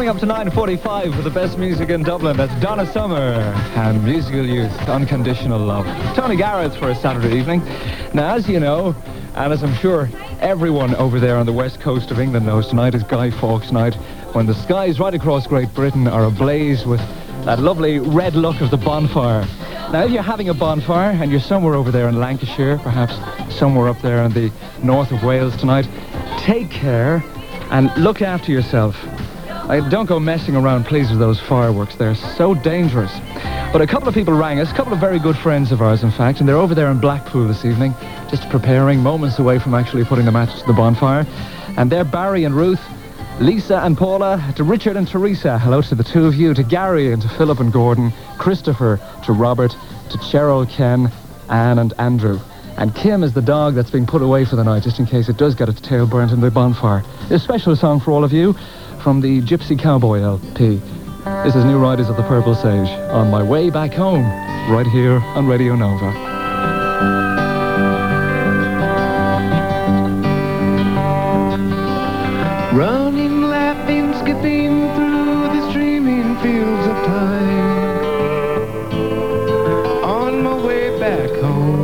Coming up to 9:45 for the best music in Dublin. That's Donna Summer and Musical Youth, Unconditional Love. Tony Garrett for a Saturday evening. Now, as you know, and as I'm sure everyone over there on the west coast of England knows, tonight is Guy Fawkes night, when the skies right across Great Britain are ablaze with that lovely red look of the bonfire. Now, if you're having a bonfire and you're somewhere over there in Lancashire, perhaps somewhere up there in the north of Wales tonight, take care and look after yourself. Don't go messing around, please, with those fireworks. They're so dangerous. But a couple of people rang us, a couple of very good friends of ours, in fact, and they're over there in Blackpool this evening, just preparing, moments away from actually putting the match to the bonfire. And they're Barry and Ruth, Lisa and Paula, to Richard and Teresa. Hello to the two of you, to Gary and to Philip and Gordon, Christopher, to Robert, to Cheryl, Ken, Anne and Andrew. And Kim is the dog that's being put away for the night, just in case it does get its tail burnt in the bonfire. A special song for all of you from the Gypsy Cowboy LP. This is New Riders of the Purple Sage, on my way back home, right here on Radio Nova. Running, laughing, skipping through the streaming fields of time, on my way back home.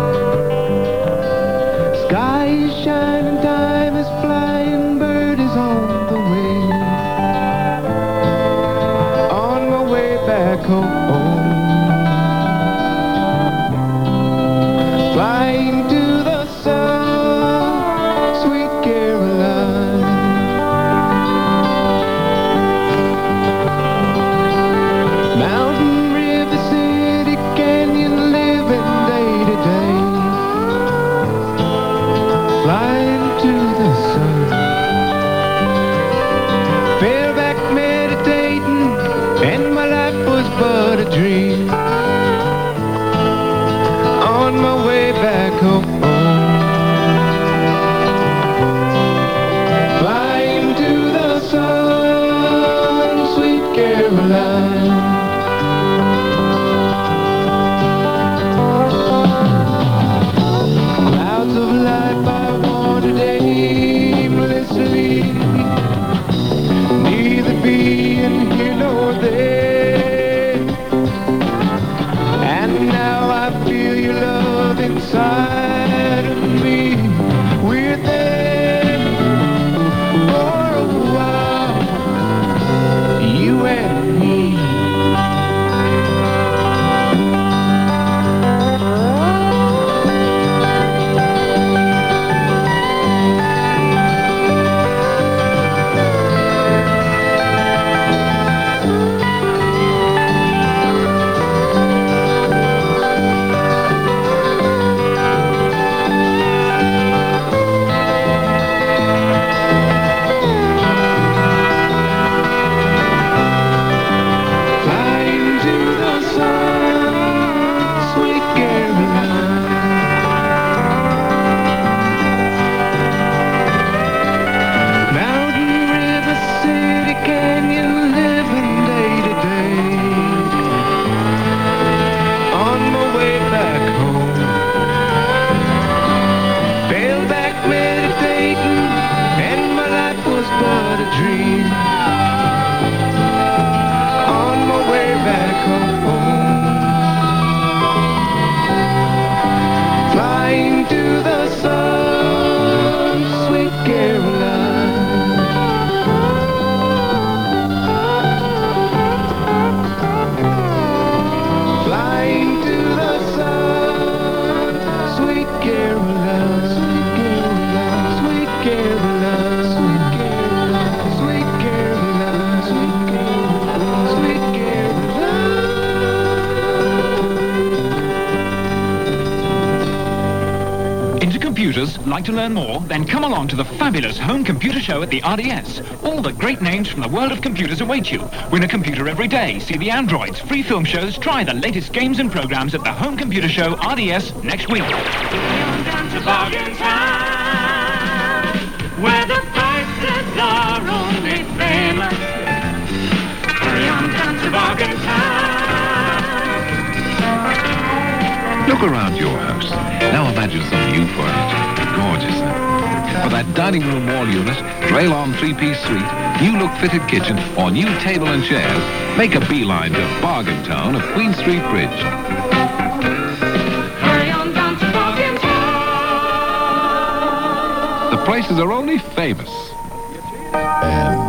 Sky is shining, time is flying, bird is on the wing, on my way back home. Flying to the sun, sweet Caroline. Mountain, river, city, canyon, living day to day. Flying to the sun. Fell back meditating, and my life was but a dream. On my way back home. Flying to the sun, sweet Caroline. Clouds of life I wandered aimlessly, neither being here nor there. And now I feel your love inside of me. We're there for a while, you and me. Flying to the sun, sweet Caroline. Mountain, river, city, canyon, living day to day. On my way back home. Fell back meditating, and my life was but a dream. On my way back home. Flying to the sun, sweet Caroline. Flying to the sun, sweet Caroline. Sweet Caroline, sweet Caroline, sweet Caroline, sweet Caroline, sweet Caroline. Into computers? Like to learn more? Then come along to the fabulous Home Computer Show at the RDS. All the great names from the world of computers await you. Win a computer every day, see the androids, free film shows, try the latest games and programs at the Home Computer Show RDS next week. Down to bargain time, where the prices are only famous. Hurry on down to bargain time. Look around your house. Now imagine some new furniture. Gorgeous. For that dining room wall unit, Draylon three-piece suite, new look fitted kitchen, or new table and chairs, make a beeline to Bargain Town of Queen Street Bridge. Hurry on down to Bargain Town. The prices are only famous. And